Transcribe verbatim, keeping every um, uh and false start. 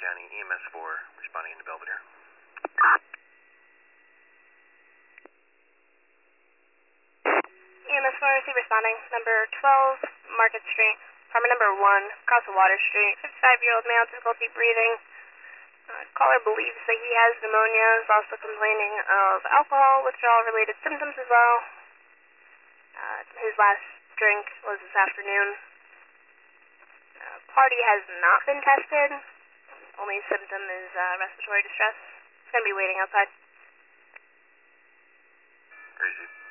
County, E M S four, responding to Belvedere. E M S four, C responding. Number twelve, Market Street. Apartment number one, across the Water Street. fifty-five-year-old male, difficulty breathing. Uh, caller believes that he has pneumonia. Is also complaining of alcohol withdrawal-related symptoms as well. Uh, his last drink was this afternoon. Uh, party has not been tested. Only symptom is uh, respiratory distress. He's going to be waiting outside. Crazy.